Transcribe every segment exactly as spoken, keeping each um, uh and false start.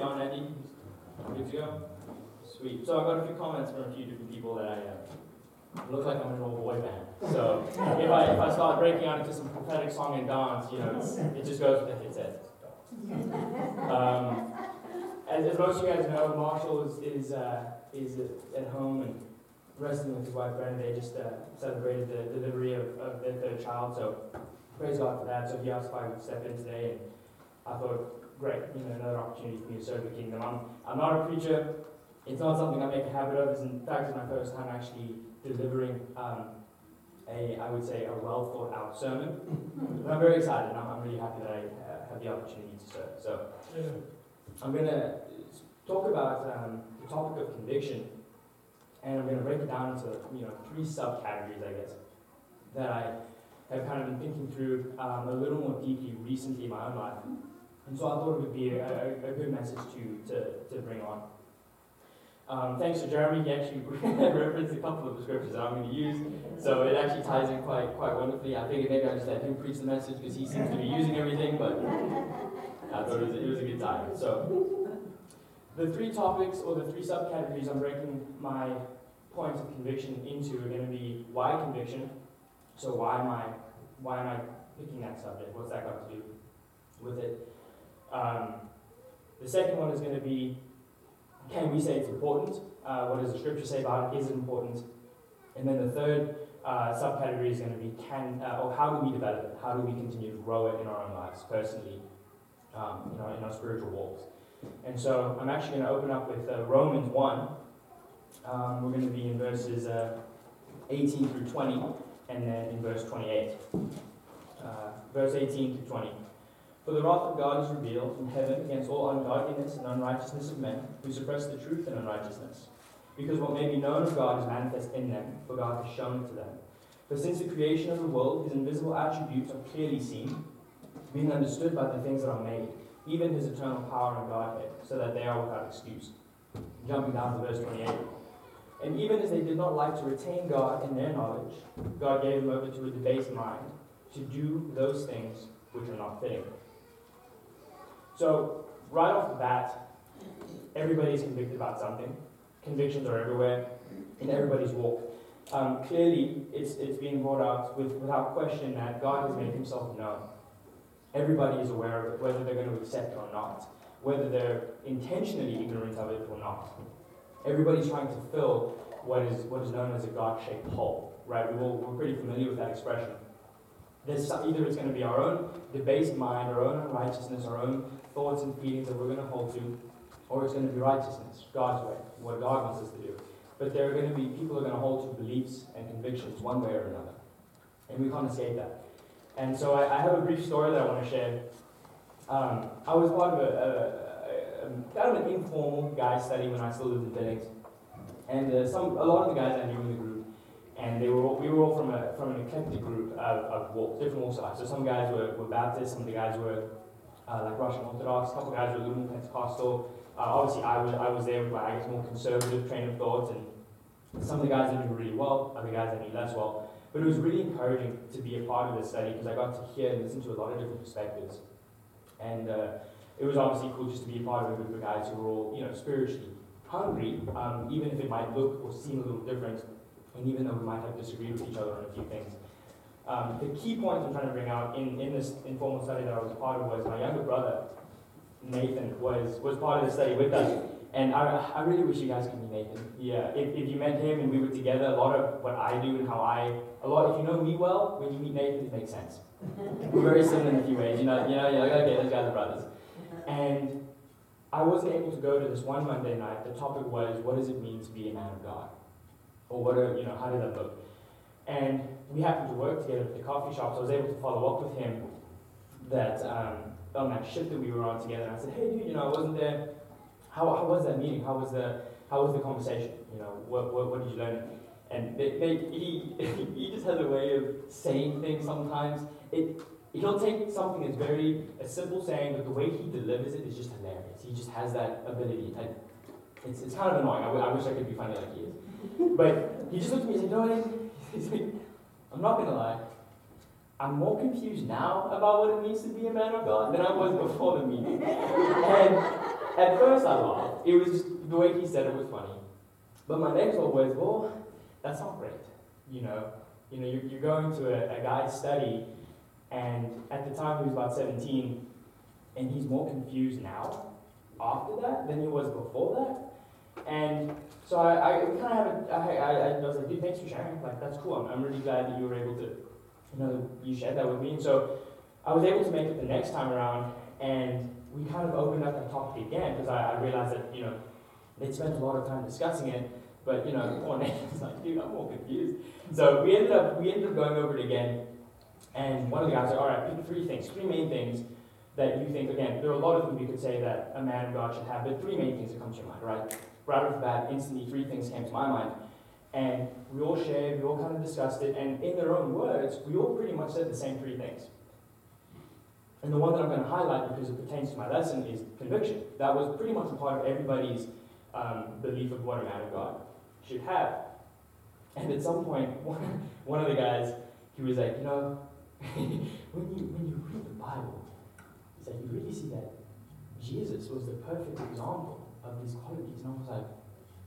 on, Andy? Good to go? Sweet. So I got a few comments from a few different people that I uh, look like I'm in an old boy band. So if I if I start breaking out into some prophetic song and dance, you know, it's, it just goes with the headset. Um, as, as most of you guys know, Marshall is is, uh, is at home and resting with his wife Brenda. They just uh, celebrated the delivery of, of their third child, so praise God for that. So he asked if I would step in today, and I thought, great, you know, another opportunity for me to serve the kingdom. I'm, I'm not a preacher. It's not something I make a habit of. It's in fact, it's my first time actually delivering um, a, I would say, a well thought out sermon. But I'm very excited. I'm, I'm really happy that I uh, have the opportunity to serve. So I'm going to talk about um, the topic of conviction, and I'm going to break it down into you know three subcategories, I guess, that I have kind of been thinking through um, a little more deeply recently in my own life. And so I thought it would be a, a, a good message to, to, to bring on. Um, thanks to Jeremy, he actually referenced a couple of the scriptures that I'm going to use, so it actually ties in quite quite wonderfully. I figured maybe I just let him preach the message because he seems to be using everything, but I thought it was, it was a good time. So the three topics, or the three subcategories I'm breaking my points of conviction into are going to be why conviction. So why am I why am I picking that subject? What's that got to do with it? Um, the second one is going to be, can we say it's important? Uh, what does the scripture say about it? Is it important? And then the third uh, subcategory is going to be, can uh, or how do we develop it? How do we continue to grow it in our own lives, personally, um, in, our, in our spiritual walks? And so I'm actually going to open up with uh, Romans one. Um, we're going to be in verses uh, eighteen through twenty, and then in verse twenty-eight. Uh, verse eighteen to twenty. For the wrath of God is revealed from heaven against all ungodliness and unrighteousness of men, who suppress the truth in unrighteousness. Because what may be known of God is manifest in them, for God has shown it to them. For since the creation of the world, his invisible attributes are clearly seen, being understood by the things that are made, even his eternal power and Godhead, so that they are without excuse. Jumping down to verse twenty-eight. And even as they did not like to retain God in their knowledge, God gave them over to a debased mind, to do those things which are not fitting. So, right off the bat, everybody's convicted about something. Convictions are everywhere, in everybody's walk. Um, clearly, it's it's being brought out with, without question that God has made himself known. Everybody is aware of it, whether they're going to accept it or not, whether they're intentionally ignorant of it or not. Everybody's trying to fill what is what is known as a God-shaped hole, right? We all, we're pretty familiar with that expression. There's some, either it's going to be our own debased mind, our own unrighteousness, our own thoughts and feelings that we're going to hold to, or it's going to be righteousness, God's way, what God wants us to do. But there are going to be people who are going to hold to beliefs and convictions one way or another, and we can't escape that. And so I, I have a brief story that I want to share. Um, I was part of a, a, a, a kind of an informal guy study when I still lived in Billings, and uh, some a lot of the guys I knew in the group. And they were all, we were all from a from an eclectic group of, of walks, different walks of life. So some guys were, were Baptist, some of the guys were uh, like Russian Orthodox, a couple of guys were a little more Pentecostal. Uh, obviously, I was I was there with my I guess more conservative train of thought, and some of the guys I knew really well, other guys I knew less well. But it was really encouraging to be a part of this study because I got to hear and listen to a lot of different perspectives, and uh, it was obviously cool just to be a part of a group of guys who were all you know spiritually hungry, um, even if it might look or seem a little different. And even though we might have disagreed with each other on a few things. Um, the key point I'm trying to bring out in, in this informal study that I was a part of was my younger brother, Nathan, was, was part of the study with us. And I, I really wish you guys could meet Nathan. Yeah, if, if you met him and we were together, a lot of what I do and how I, a lot, if you know me well, when you meet Nathan, it makes sense. We're very similar in a few ways. You know, you know, you're like, okay, those guys are brothers. And I wasn't able to go to this one Monday night. The topic was, what does it mean to be a man of God? Or what are, you know, how did that look? And we happened to work together at the coffee shop, so I was able to follow up with him that um, on that shift that we were on together. And I said, hey, dude, you know, I wasn't there. How, how was that meeting? How was the how was the conversation? You know, what what, what did you learn? And they, they, he he just has a way of saying things sometimes. It he'll take something that's very a simple saying, but the way he delivers it is just hilarious. He just has that ability. And it's it's kind of annoying. I, w- I wish I could be funny like he is. But he just looked at me and said, you know what? He's like, I'm not going to lie. I'm more confused now about what it means to be a man of God than I was before the meeting. And At first I laughed. It was just, the way he said it was funny. But my next thought was, well, that's not great. You know, you know, you're, you're going to a, a guy's study, and at the time he was about seventeen, and he's more confused now after that than he was before that. And so I, I kind of have a, I, I, I was like, dude, thanks for sharing. Like, that's cool. I'm, I'm really glad that you were able to, you know, you shared that with me. And so I was able to make it the next time around, and we kind of opened up that topic again, because I, I realized that, you know, they'd spent a lot of time discussing it, but, you know, poor Nathan was like, dude, I'm more confused. So we ended up, we ended up going over it again, and one of the guys said, all right, pick three things, three main things that you think, again, there are a lot of things you could say that a man of God should have, but three main things that come to your mind, right? Right off the bat, instantly, three things came to my mind. And we all shared, we all kind of discussed it, and in their own words, we all pretty much said the same three things. And the one that I'm going to highlight, because it pertains to my lesson, is conviction. That was pretty much a part of everybody's um, belief of what a man of God should have. And at some point, one, one of the guys, he was like, you know, when you when you read the Bible, he's like, you really see that Jesus was the perfect example of these qualities. And I was like,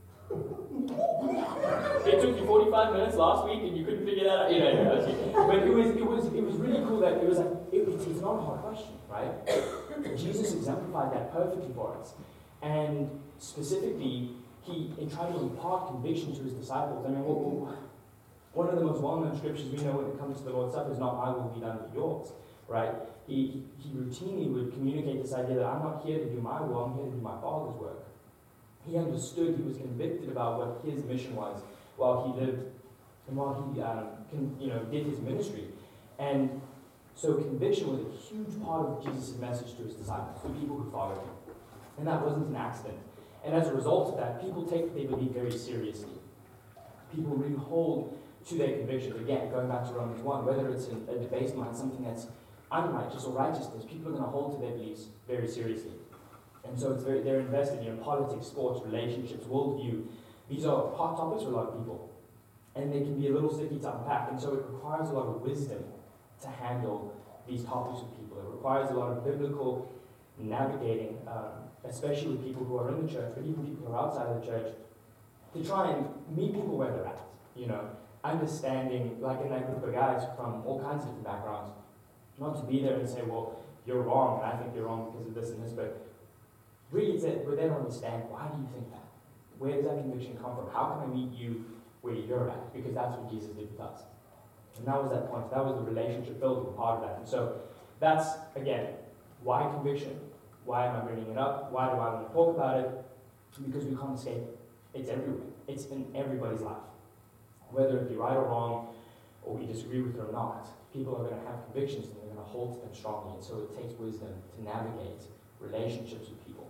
it took you forty-five minutes last week and you couldn't figure that out. You know, but it was it was it was really cool that it was like it, it's, it's not a hard question, right? Jesus exemplified that perfectly for us, and specifically, he in trying to impart conviction to his disciples. I mean, what, what, one of the most well-known scriptures we know when it comes to the Lord's Supper is not "I will be done with yours," right? He he routinely would communicate this idea that I'm not here to do my will, I'm here to do my Father's work. He understood, he was convicted about what his mission was while he lived and while he um, can, you know, did his ministry. And so conviction was a huge part of Jesus' message to his disciples, to people who followed him. And that wasn't an accident. And as a result of that, people take what they believe very seriously. People really hold to their convictions. Again, going back to Romans one, whether it's a, a debased mind, something that's unrighteous or righteousness, people are going to hold to their beliefs very seriously. And so it's very, they're invested in politics, sports, relationships, worldview. These are hot topics for a lot of people. And they can be a little sticky to unpack. And so it requires a lot of wisdom to handle these topics with people. It requires a lot of biblical navigating, um, especially with people who are in the church, but even people who are outside of the church, to try and meet people where they're at. You know, understanding, like in that group of guys from all kinds of different backgrounds, not to be there and say, well, you're wrong, and I think you're wrong because of this and this, but really, it's that we're there to understand, why do you think that? Where does that conviction come from? How can I meet you where you're at? Because that's what Jesus did with us. And that was that point. That was the relationship building part of that. And so that's, again, why conviction? Why am I bringing it up? Why do I want to talk about it? Because we can't escape it. It's everywhere. It's in everybody's life. Whether it be right or wrong, or we disagree with it or not, people are going to have convictions and they're going to hold to them strongly. And so it takes wisdom to navigate relationships with people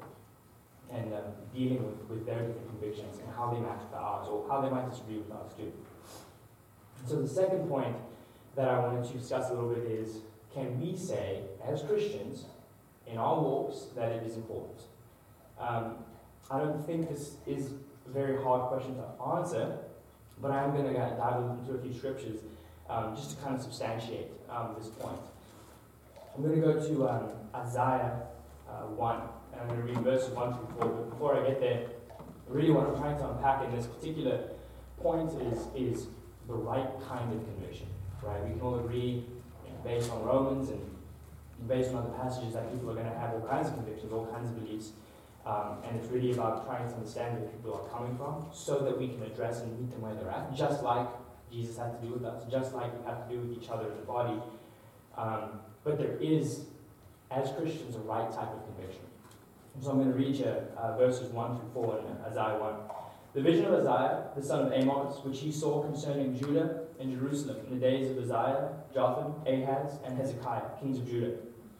and um, dealing with, with their different convictions and how they match with ours, or how they might disagree with ours too. So the second point that I wanted to discuss a little bit is, can we say, as Christians, in our walks, that it is important? Um, I don't think this is a very hard question to answer, but I'm going to dive into a few scriptures um, just to kind of substantiate um, this point. I'm going to go to um, Isaiah uh, one. And I'm going to read verses one through four, but before I get there, really what I'm trying to unpack in this particular point is, is the right kind of conviction, right? We can all agree, you know, based on Romans and based on other passages, that people are going to have all kinds of convictions, all kinds of beliefs, um, and it's really about trying to understand where people are coming from so that we can address and meet them where they're at, just like Jesus had to do with us, just like we have to do with each other in the body. Um, but there is, as Christians, a right type of conviction. So I'm going to read you uh, verses one through four in Isaiah one. The vision of Isaiah, the son of Amos, which he saw concerning Judah and Jerusalem in the days of Uzziah, Jotham, Ahaz, and Hezekiah, kings of Judah.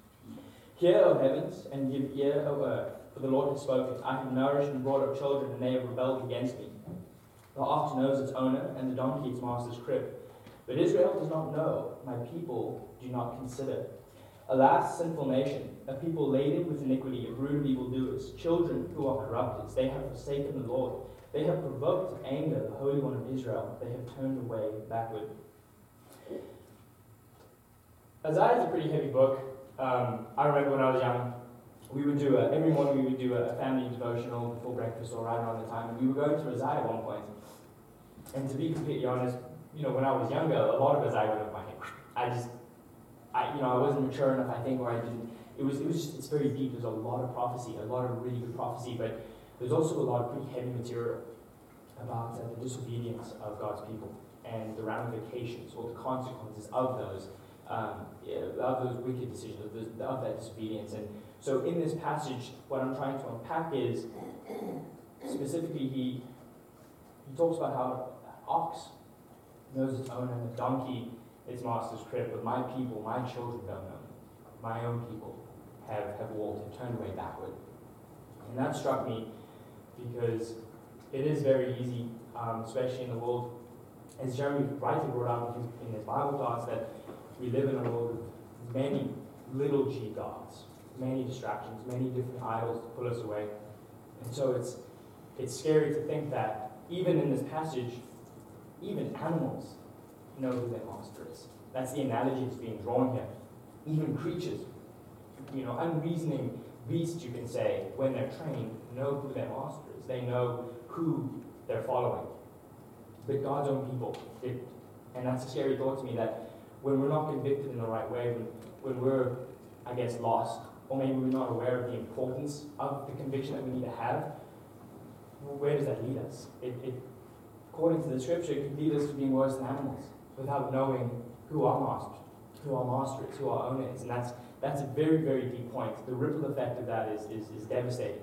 Hear, O heavens, and give ear, O earth, for the Lord has spoken. I have nourished and brought up children, and they have rebelled against me. The ox knows its owner, and the donkey its master's crib. But Israel does not know, my people do not consider. Alas, sinful nation, a people laden with iniquity, a brood of evildoers, children who are corrupted. They have forsaken the Lord. They have provoked to anger the Holy One of Israel. They have turned away backward. Isaiah is a pretty heavy book. Um, I remember when I was young, we would do a, every morning we would do a family devotional before breakfast or right around the time, and we were going through Isaiah at one point. And to be completely honest, you know, when I was younger, a lot of Isaiah went over my head. I just, I, you know, I wasn't mature enough, I think, or I didn't. It was, it was just, it's very deep. There's a lot of prophecy, a lot of really good prophecy, but there's also a lot of pretty heavy material about uh, the disobedience of God's people and the ramifications or the consequences of those, um, of those wicked decisions, of, those, of that disobedience. And so in this passage, what I'm trying to unpack is, specifically, he he talks about how an ox knows its owner and a donkey its master's crib, but my people, my children don't know me. My own people have, have walked, have turned away backward. And that struck me because it is very easy, um, especially in the world, as Jeremy rightly brought out in his, in his Bible class, that we live in a world of many little g gods, many distractions, many different idols to pull us away. And so it's it's scary to think that even in this passage, even animals know who their master is. That's the analogy that's being drawn here. Even creatures, you know, unreasoning beasts, you can say, when they're trained, know who their master is. They know who they're following. But God's own people, it, and that's a scary thought to me, that when we're not convicted in the right way, when, when we're, I guess, lost, or maybe we're not aware of the importance of the conviction that we need to have, well, where does that lead us? It, it, according to the scripture, it could lead us to being worse than animals, without knowing who our master, who our master is, who our owner is. And that's that's a very, very deep point. The ripple effect of that is is, is devastating.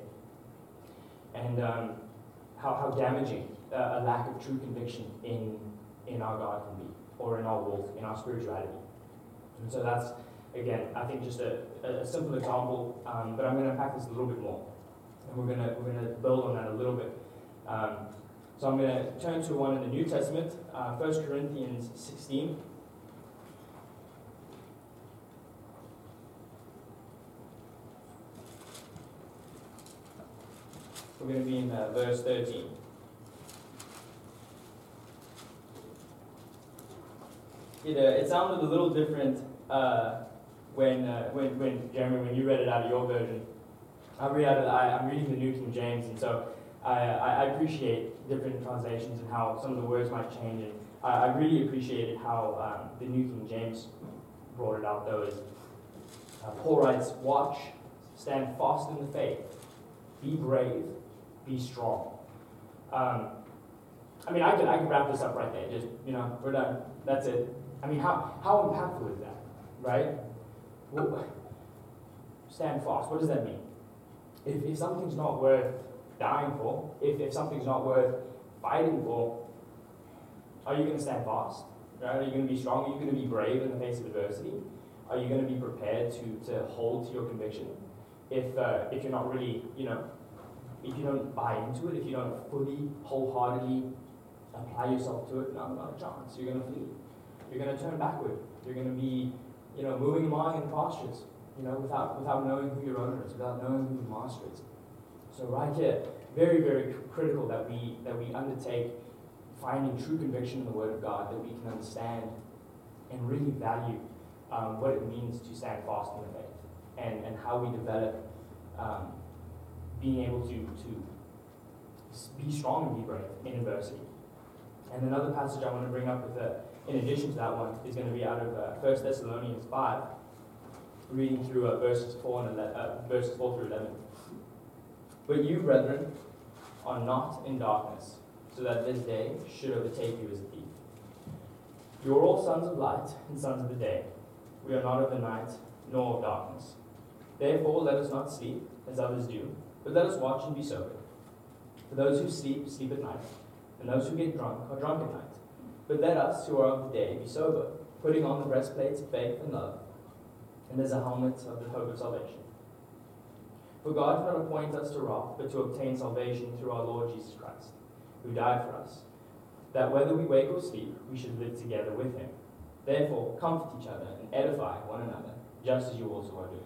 And um, how, how damaging uh, a lack of true conviction in in our God can be, or in our walk, in our spirituality. And so that's, again, I think just a, a simple example, um, but I'm going to unpack this a little bit more. And we're going to we're going to build on that a little bit. Um, so I'm going to turn to one in the New Testament, uh, First Corinthians sixteen. We're going to be in uh, verse thirteen. It, uh, it sounded a little different uh, when, uh, when, when, Jeremy, when you read it out of your version. I read out of, I, I'm reading the New King James, and so I, I, I appreciate different translations and how some of the words might change. And I, I really appreciated how um, the New King James brought it out, though. Is, uh, Paul writes, "Watch, stand fast in the faith, be brave, be strong." Um, I mean, I could I could wrap this up right there. Just, you know, we're done. That's it. I mean, how how impactful is that, right? Well, stand fast. What does that mean? If if something's not worth dying for, if if something's not worth fighting for, are you going to stand fast? Right? Are you going to be strong? Are you going to be brave in the face of adversity? Are you going to be prepared to to hold to your conviction? If uh, if you're not really, you know, if you don't buy into it, if you don't fully, wholeheartedly apply yourself to it, no, not a chance. You're going to flee. You're going to turn backward. You're going to be, you know, moving along in pastures, you know, without without knowing who your owner is, without knowing who your master is. So right here, very, very critical that we that we undertake finding true conviction in the Word of God, that we can understand and really value um, what it means to stand fast in the faith, and, and how we develop um, being able to, to be strong and be brave in adversity. And another passage I want to bring up with the, in addition to that one, is going to be out of uh, First Thessalonians five, reading through uh, verses four and eleven, uh, verses four through eleven. "But you, brethren, are not in darkness, so that this day should overtake you as a thief. You are all sons of light and sons of the day. We are not of the night, nor of darkness. Therefore let us not sleep, as others do, but let us watch and be sober. For those who sleep, sleep at night, and those who get drunk are drunk at night. But let us, who are of the day, be sober, putting on the breastplates of faith and love, and as a helmet of the hope of salvation. For God did not appoint us to wrath, but to obtain salvation through our Lord Jesus Christ, who died for us, that whether we wake or sleep, we should live together with him. Therefore, comfort each other and edify one another, just as you also are doing."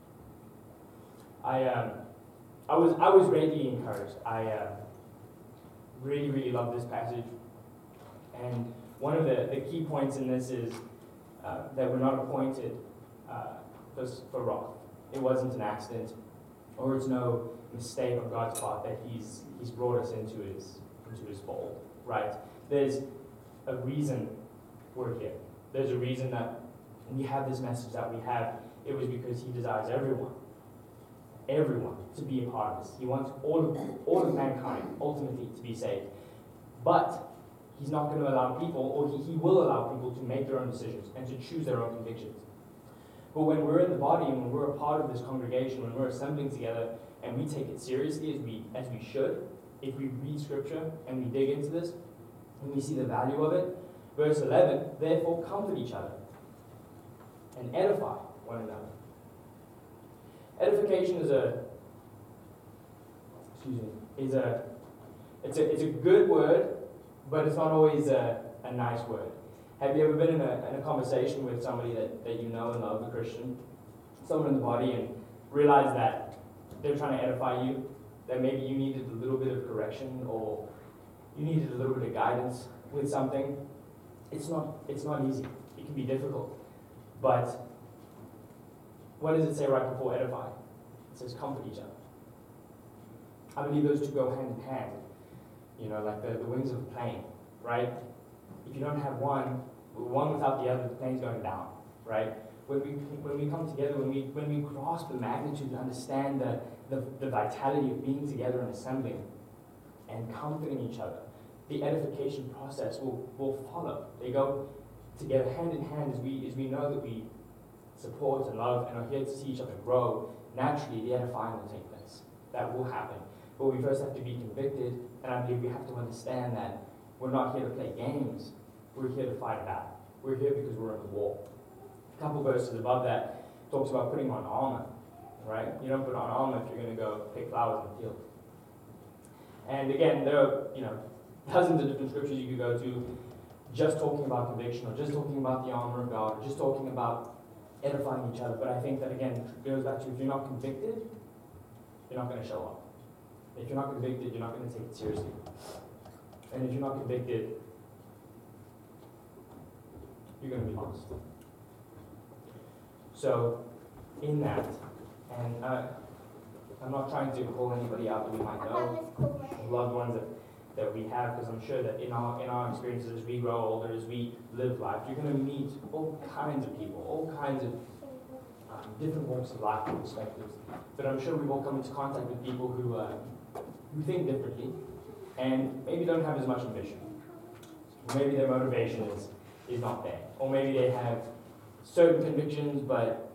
I um, I was I was greatly encouraged. I uh, really really love this passage, and one of the, the key points in this is uh, that we're not appointed uh, for, for wrath. It wasn't an accident. or it's no mistake on God's part that He's He's brought us into His into His fold, right? There's a reason we're here. There's a reason that we have this message that we have. It was because He desires everyone, everyone to be a part of this. He wants all of all of mankind ultimately to be saved, but He's not going to allow people, or he, he will allow people to make their own decisions and to choose their own convictions. But when we're in the body and when we're a part of this congregation, when we're assembling together and we take it seriously as we as we should, if we read Scripture and we dig into this and we see the value of it, verse eleven, therefore comfort each other and edify one another. Edification is a, excuse me, is a, it's a, it's a good word, but it's not always a, a nice word. Have you ever been in a, in a conversation with somebody that, that you know and love, a Christian, someone in the body, and realize that they're trying to edify you, that maybe you needed a little bit of correction or you needed a little bit of guidance with something? It's not, it's not easy. It can be difficult. But what does it say right before edify? It says comfort each other. I believe those two go hand in hand. You know, like the, the wings of a plane, right? If you don't have one, one without the other, the plane's going down, right? When we when we come together, when we when we grasp the magnitude, understand the, the, the vitality of being together and assembling and comforting each other, the edification process will, will follow. They go together hand in hand as we as we know that we support and love and are here to see each other grow. Naturally, the edifying will take place. That will happen. But we first have to be convicted, and I believe we have to understand that we're not here to play games. We're here to fight a battle. We're here because we're in the war. A couple verses above that talks about putting on armor, right? You don't put on armor if you're going to go pick flowers in the field. And again, there are, you know, dozens of different scriptures you could go to just talking about conviction, or just talking about the armor of God, or just talking about edifying each other. But I think that, again, it goes back to, if you're not convicted, you're not going to show up. If you're not convicted, you're not going to take it seriously. And if you're not convicted, you're going to be lost. So, in that, and uh, I'm not trying to call anybody out that we might know, loved ones that, that we have, because I'm sure that in our in our experiences as we grow older, as we live life, you're going to meet all kinds of people, all kinds of um, different walks of life and perspectives. But I'm sure we've all come into contact with people who uh, who think differently and maybe don't have as much ambition. Or maybe their motivation is, is not there. Or maybe they have certain convictions, but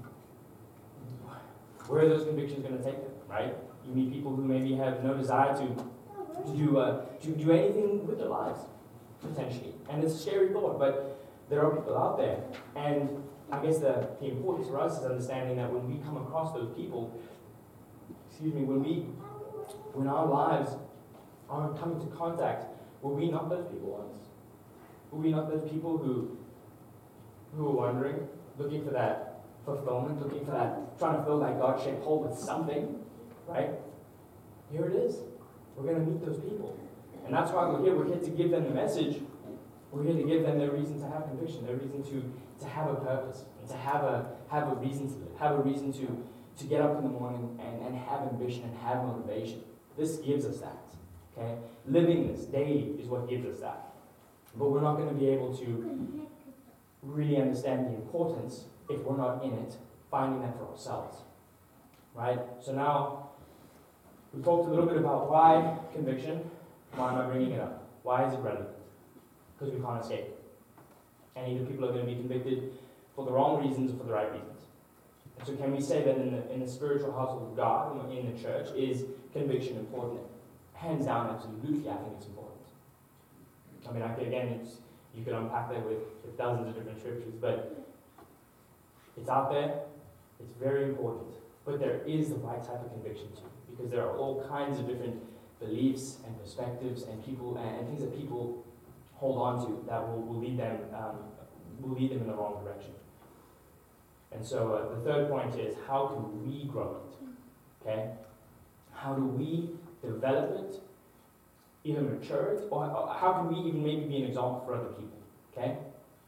where are those convictions going to take them, right? You meet people who maybe have no desire to, to, do, uh, to do anything with their lives, potentially. And it's a scary thought, but there are people out there. And I guess the, the importance for us is understanding that when we come across those people, excuse me, when we when our lives are coming to contact, were we not those people once? Were we not those people who who were wondering, looking for that fulfillment, looking for that, trying to fill that God-shaped hole with something, right? Here it is. We're going to meet those people. And that's why we're here. We're here to give them the message. We're here to give them their reason to have conviction, their reason to, to have a purpose, and to have a have a reason to live, have a reason to, to get up in the morning and, and have ambition and have motivation. This gives us that. Okay? Living this daily is what gives us that. But we're not going to be able to really understand the importance if we're not in it, finding that for ourselves. Right? So now, we talked a little bit about why conviction. Why am I bringing it up? Why is it relevant? Because we can't escape it. And either people are going to be convicted for the wrong reasons or for the right reasons. And so can we say that in the, in the spiritual household of God, in the church, is conviction important? Hands down, absolutely, I think it's important. I mean, I could, again, it's, you could unpack that with, with dozens of different scriptures, but it's out there, it's very important. But there is the right type of conviction too, because there are all kinds of different beliefs and perspectives and people and, and things that people hold on to that will, will lead them um, will lead them in the wrong direction. And so uh, the third point is, how can we grow it? Okay? How do we develop it, either mature it, or how can we even maybe be an example for other people? Okay?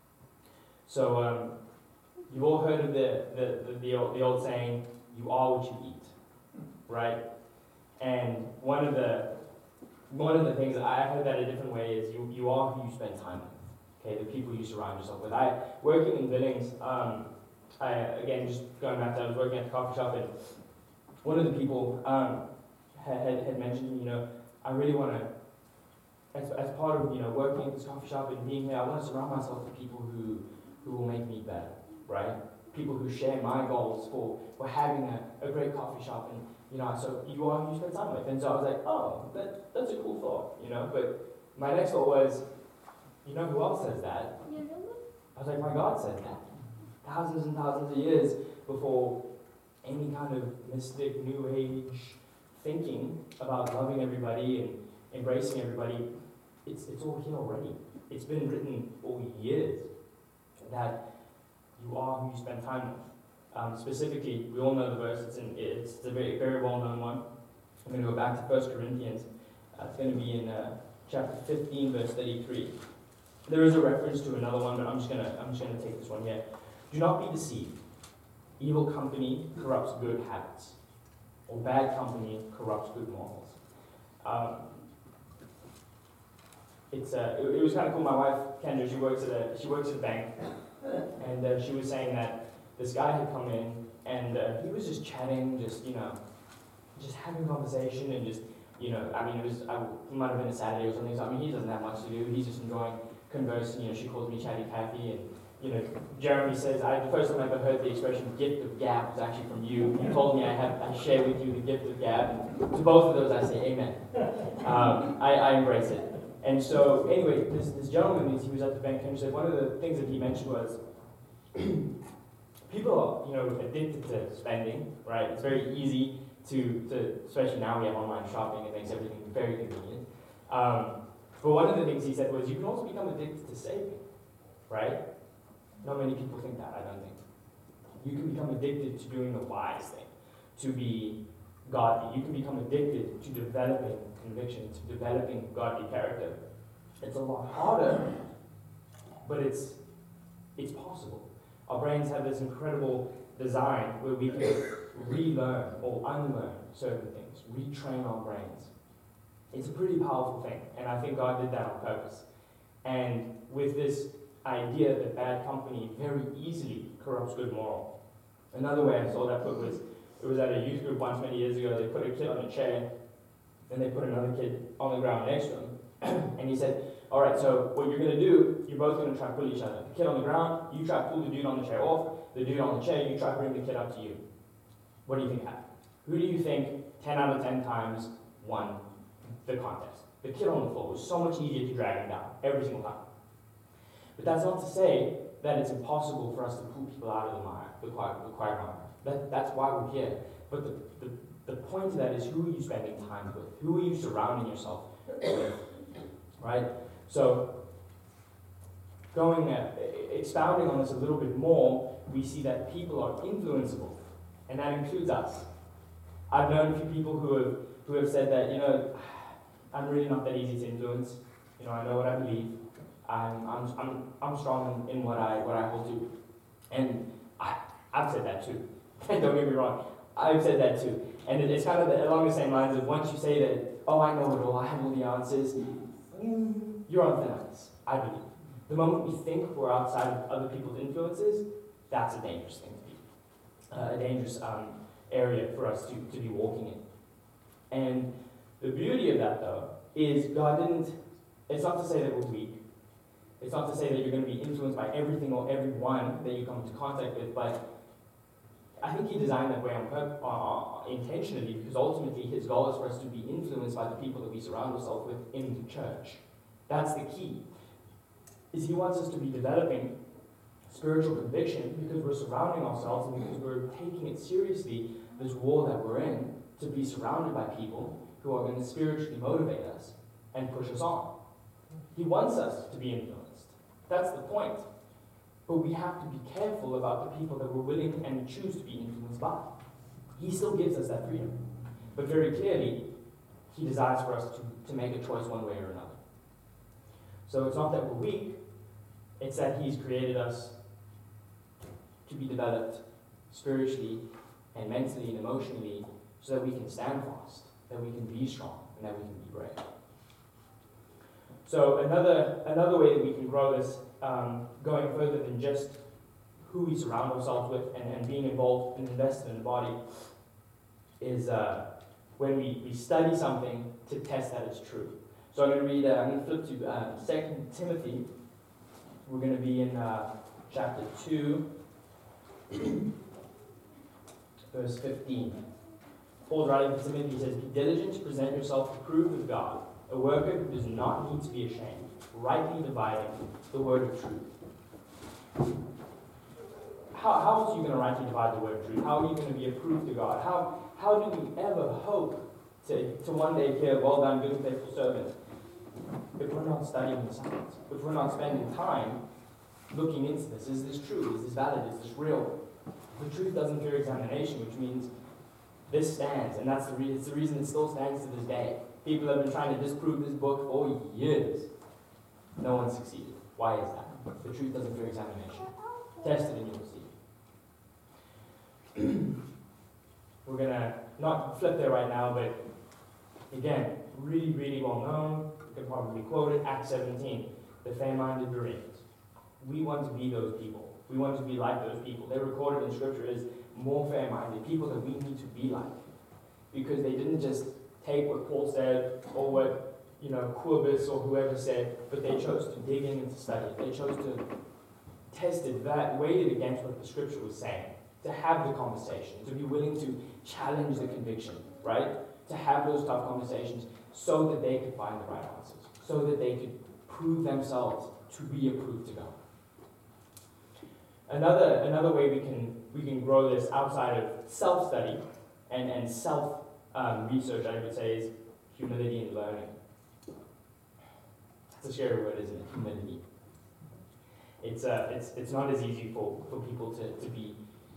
So um, you've all heard of the the, the, the, old, the old saying, you are what you eat. right? And one of the one of the things I heard that a different way is you you are who you spend time with. Okay, the people you surround yourself with. I working in Billings. Um, I again just going back to I was working at the coffee shop, and one of the people um, had had mentioned to me, you know, I really want to. As, as part of, you know, working at this coffee shop and being here, I want to surround myself with people who, who will make me better, right? People who share my goals for, for having a, a great coffee shop, and, you know, so you are who you spend time with. And so I was like, oh, that, that's a cool thought, you know? But my next thought was, you know who else says that? I was like, my God said that. Thousands and thousands of years before any kind of mystic, new age thinking about loving everybody and embracing everybody, it's it's all here already. It's been written for years that you are who you spend time with. Um, specifically, we all know the verse. It's in, it's a very very well known one. I'm going to go back to First Corinthians. Uh, it's going to be in uh, chapter fifteen, verse thirty-three. There is a reference to another one, but I'm just gonna I'm just gonna take this one here. Do not be deceived. Evil company corrupts good habits, or bad company corrupts good morals. Um, It's uh, it, it was kind of cool. My wife Kendra, she works at a she works at a bank, and uh, she was saying that this guy had come in and uh, he was just chatting, just you know, just having conversation and just you know, I mean it was I, it might have been a Saturday or something. So I mean he doesn't have much to do. He's just enjoying conversing. You know, she calls me Chatty Cathy, and you know, Jeremy says I the first time I ever heard the expression "gift of gab" was actually from you. You told me I have I share with you the gift of gab, and to both of those I say amen. Um, I, I embrace it. And so, anyway, this, this gentleman, he was at the bank, and he said one of the things that he mentioned was, people are, you know, addicted to spending, right? It's very easy to, to, especially now we have online shopping, it makes everything very convenient. Um, but one of the things he said was, you can also become addicted to saving, right? Not many people think that, I don't think. You can become addicted to doing the wise thing, to be godly. You can become addicted to developing conviction, to developing godly character. It's a lot harder, but it's it's possible. Our brains have this incredible design where we can relearn or unlearn certain things, retrain our brains. It's a pretty powerful thing, and I think God did that on purpose. And with this idea that bad company very easily corrupts good moral. Another way I saw that put was, it was at a youth group once many years ago. They put a kid on a chair, and they put another kid on the ground next to him. And he said, all right, so what you're going to do, you're both going to try to pull each other. The kid on the ground, you try to pull the dude on the chair off. The dude on the chair, you try to bring the kid up to you. What do you think happened? Who do you think ten out of ten times won the contest? The kid on the floor. It was so much easier to drag him down every single time. But that's not to say that it's impossible for us to pull people out of the mire, the quagmire. That, that's why we're here. But the, the, the point of that is, who are you spending time with? Who are you surrounding yourself with? Right? So, going uh, expounding on this a little bit more, we see that people are influenceable, and that includes us. I've known a few people who have who have said that, you know, I'm really not that easy to influence. You know, I know what I believe. I'm I'm I'm I'm strong in, in what I what I hold to, and I I've said that too. Don't get me wrong, I've said that too. And it, it's kind of the, along the same lines of, once you say that, oh, I know it all, I have all the answers, you're on thin ice, I believe. The moment we think we're outside of other people's influences, that's a dangerous thing to be, uh, a dangerous um, area for us to, to be walking in. And the beauty of that, though, is God didn't, it's not to say that we're weak. It's not to say that you're going to be influenced by everything or everyone that you come into contact with, but I think He designed that way on purpose, uh, intentionally, because ultimately His goal is for us to be influenced by the people that we surround ourselves with in the church. That's the key. Is He wants us to be developing spiritual conviction because we're surrounding ourselves and because we're taking it seriously, this war that we're in, to be surrounded by people who are going to spiritually motivate us and push us on. He wants us to be influenced. That's the point. But we have to be careful about the people that we're willing and choose to be influenced by. He still gives us that freedom. But very clearly, He desires for us to, to make a choice one way or another. So it's not that we're weak, it's that He's created us to be developed spiritually and mentally and emotionally so that we can stand fast, that we can be strong, and that we can be brave. So another, another way that we can grow this, um, going further than just who we surround ourselves with and, and being involved and invested in the body, is uh, when we, we study something to test that it's true. So I'm going to read, uh, I'm going to flip to uh, Second Timothy. We're going to be in uh, chapter two, verse fifteen. Paul's writing to Timothy, he says, "Be diligent to present yourself approved of God, a worker who does not need to be ashamed, rightly dividing the word of truth." How, how else are you going to rightly divide the word of truth? How are you going to be approved to God? How, how do we ever hope to, to one day hear, "Well done, good and faithful servant," if we're not studying the science, if we're not spending time looking into this? Is this true? Is this valid? Is this real? The truth doesn't fear examination, which means this stands, and that's the, re- it's the reason it still stands to this day. People have been trying to disprove this book for years. No one succeeded. Why is that? The truth doesn't fear examination. Test it and you'll see. We're going to not flip there right now, but again, really, really well known. You can probably quote it, Acts seventeen, the fair-minded Bereans. We want to be those people. We want to be like those people. They're recorded in Scripture as more fair-minded, people that we need to be like. Because they didn't just take what Paul said or what, you know, Quibus or whoever said, but they chose to dig in and to study it. They chose to test it, that, weigh it against what the Scripture was saying. To have the conversation, to be willing to challenge the conviction, right? To have those tough conversations so that they could find the right answers, so that they could prove themselves to be approved to God. Another, another way we can, we can grow this outside of self-study and, and self-research, um, I would say, is humility and learning. It's a scary word, isn't it? Humility. It's, uh, it's, it's not as easy for, for people to, to be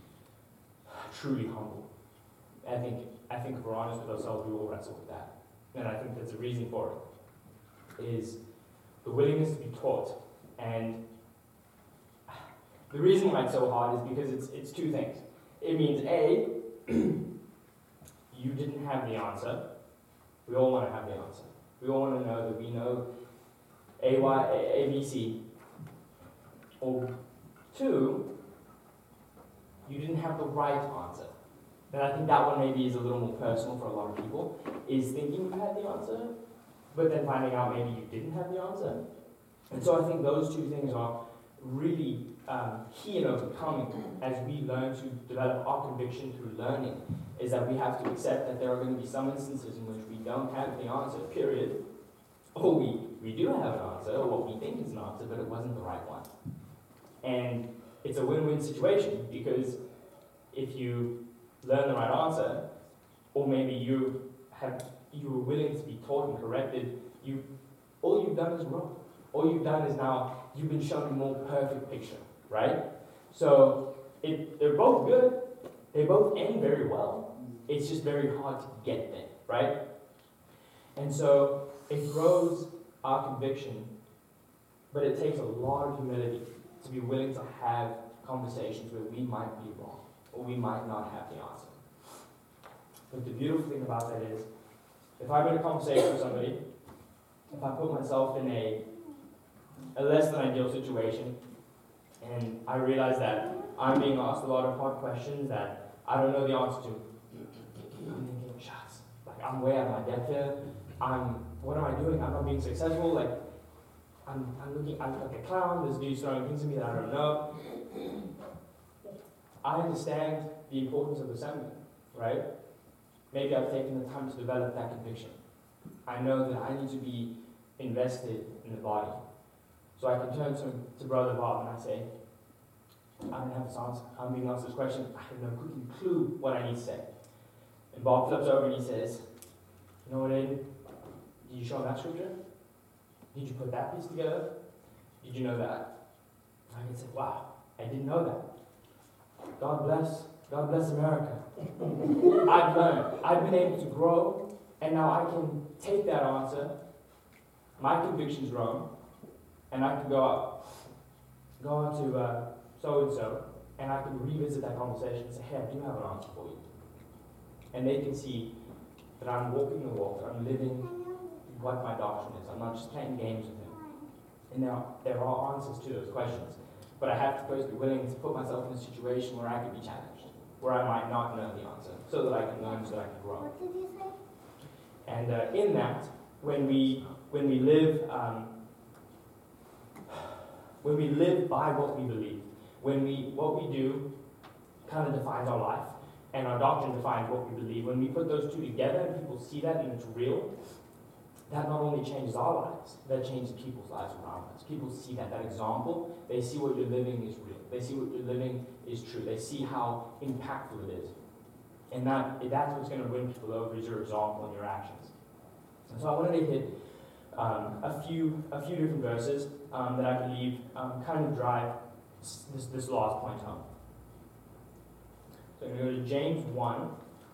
truly humble. I think, I think if we're honest with ourselves, we all wrestle with that. And I think there's a reason for it, is the willingness to be taught. And the reason why it's so hard is because it's, it's two things. It means, A, you didn't have the answer. We all want to have the answer. We all want to know that we know A, Y, A, A, B, C. Or two, you didn't have the right answer. And I think that one maybe is a little more personal for a lot of people, is thinking you had the answer, but then finding out maybe you didn't have the answer. And so I think those two things are really um, key in overcoming as we learn to develop our conviction through learning, is that we have to accept that there are going to be some instances in which we don't have the answer, period, or we, we do have an answer, or what we think is an answer, but it wasn't the right one. And it's a win-win situation, because if you learn the right answer, or maybe you have you were willing to be taught and corrected, you all you've done is wrong. All you've done is now you've been shown a more perfect picture, right? So it, they're both good. They both end very well. It's just very hard to get there, right? And so it grows our conviction, but it takes a lot of humility to be willing to have conversations where we might be wrong, or we might not have the answer. But the beautiful thing about that is, if I'm in a conversation with somebody, if I put myself in a, a less than ideal situation, and I realize that I'm being asked a lot of hard questions that I don't know the answer to, I'm thinking, shucks, like I'm way out of my depth here. I'm, what am I doing? I'm not being successful. Like, I'm, I'm looking, I look like a clown. This dude's throwing things at me that I don't know. I understand the importance of assembly, right? Maybe I've taken the time to develop that conviction. I know that I need to be invested in the body. So I can turn to, to Brother Bob and I say, I don't have this answer. I'm being asked this question. I have no clue what I need to say. And Bob flips over and he says, you know what, Aiden? Did you show him that scripture? Did you put that piece together? Did you know that? And I can say, wow, I didn't know that. God bless. God bless America. I've learned. I've been able to grow, and now I can take that answer, my conviction's wrong, and I can go up, go on to uh, so-and-so, and I can revisit that conversation and say, hey, I do have an answer for you. and they can see that I'm walking the walk, that I'm living what my doctrine is. I'm not just playing games with him. And now there are answers to those questions, but I have to first be willing to put myself in a situation where I could be challenged, where I might not know the answer, so that I can learn, so that I can grow. What did you say? And uh, in that, when we when we live um, when we live by what we believe, when we what we do kind of defines our life, and our doctrine defines what we believe. When we put those two together and people see that and it's real, that not only changes our lives, that changes people's lives around us. People see that, that example, they see what you're living is real. They see what you're living is true. They see how impactful it is. And that that's what's going to win people over, is your example and your actions. And so I wanted to hit um, a few a few different verses um, that I believe um, kind of drive this, this last point home. So I'm going to go to James one.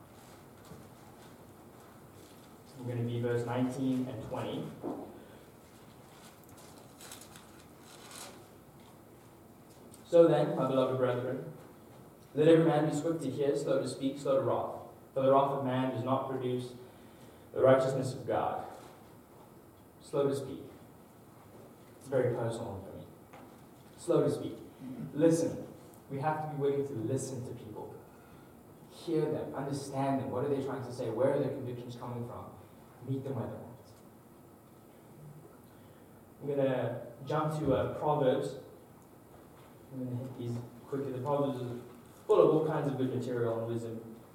I'm going to be verse nineteen and twenty. So then, my beloved brethren, let every man be swift to hear, slow to speak, slow to wrath. For the wrath of man does not produce the righteousness of God. Slow to speak. It's very personal for me. Slow to speak. Listen. We have to be willing to listen to people. Hear them, understand them. What are they trying to say? Where are their convictions coming from? Meet them where they're at. I'm going to jump to uh, Proverbs. I'm going to hit these quickly. The Proverbs are full of all kinds of good material and wisdom.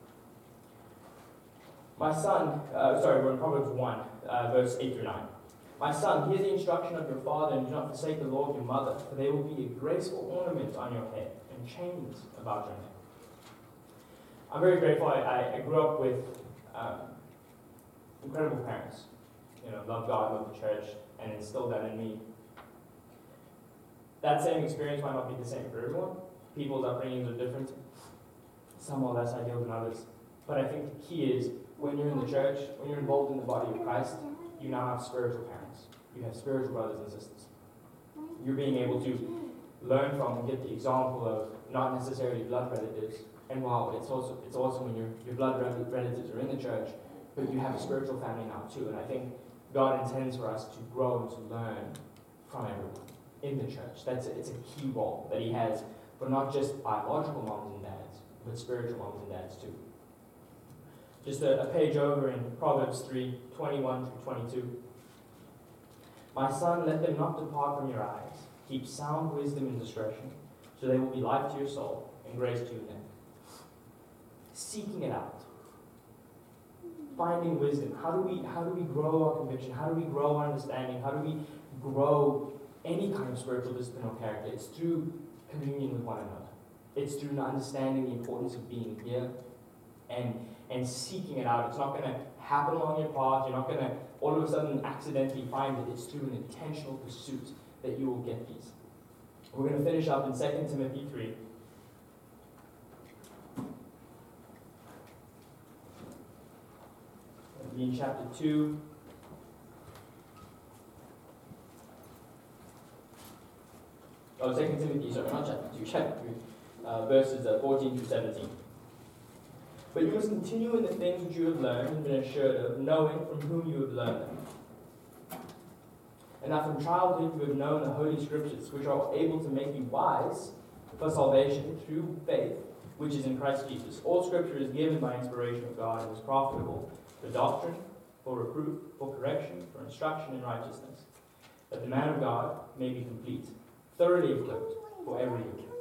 My son, uh, sorry, we're in Proverbs one, uh, verse eight through nine. My son, hear the instruction of your father, and do not forsake the law of your mother, for they will be a graceful ornament on your head and chains about your neck. I'm very grateful. I, I grew up with um, incredible parents. You know, love God, love the church, and instilled that in me. That same experience might not be the same for everyone. People's upbringings are different. Some are less ideal than others. But I think the key is, when you're in the church, when you're involved in the body of Christ, you now have spiritual parents. You have spiritual brothers and sisters. You're being able to learn from and get the example of not necessarily blood relatives. And wow, it's also it's awesome when your, your blood relatives are in the church, but you have a spiritual family now too. And I think God intends for us to grow and to learn from everyone in the church. That's a, it's a key role that He has for not just biological moms and dads, but spiritual moms and dads too. Just a, a page over in Proverbs three, twenty-one through twenty-two. My son, let them not depart from your eyes. Keep sound wisdom and discretion, so they will be life to your soul and grace to your neck. Seeking it out. Finding wisdom. How do we how do we grow our conviction? How do we grow our understanding? How do we grow any kind of spiritual discipline or character? It's through communion with one another. It's through understanding the importance of being here and and seeking it out. It's not going to happen along your path. You're not going to all of a sudden accidentally find it. It's through an intentional pursuit that you will get these. We're going to finish up in Second Timothy three. It'll be in chapter two. Oh, Second Timothy, sorry, not chapter two, chapter three. Uh, verses uh, fourteen through seventeen. But you must continue in the things which you have learned and been assured of, knowing from whom you have learned them. And that from childhood you have known the Holy Scriptures, which are able to make you wise for salvation through faith, which is in Christ Jesus. All Scripture is given by inspiration of God and is profitable for doctrine, for reproof, for correction, for instruction in righteousness, that the man of God may be complete, thoroughly equipped for every good work.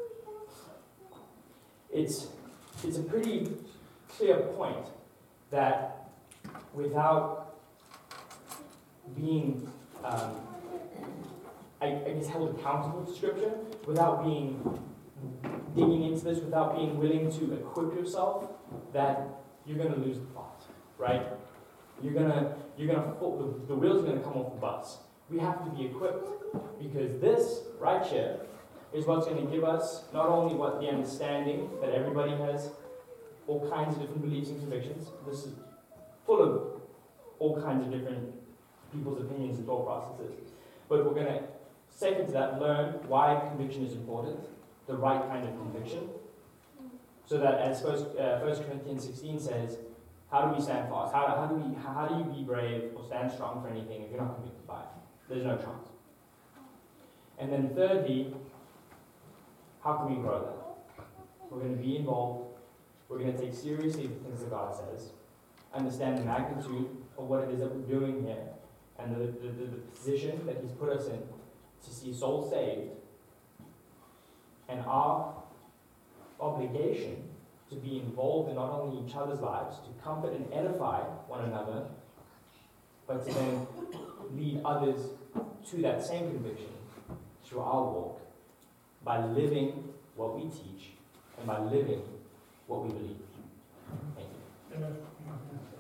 It's, it's a pretty clear point that without being, um, I, I guess, held accountable to Scripture, without being digging into this, without being willing to equip yourself, that you're going to lose the plot, right? You're gonna, you're gonna, the, the wheels are going to come off the bus. We have to be equipped because this right here is what's going to give us not only what the understanding that everybody has, all kinds of different beliefs and convictions. This is full of all kinds of different people's opinions and thought processes. But we're going to, second to that, learn why conviction is important, the right kind of conviction, so that as First Corinthians sixteen says, How do we stand fast? How, how do we how do you be brave or stand strong for anything if you're not convicted by it? There's no chance. And then thirdly, how can we grow that? We're going to be involved. We're going to take seriously the things that God says, understand the magnitude of what it is that we're doing here, and the, the, the, the position that He's put us in to see souls saved, and our obligation to be involved in not only each other's lives, to comfort and edify one another, but to then lead others to that same conviction through our walk by living what we teach and by living what we believe. Thank you. Amen.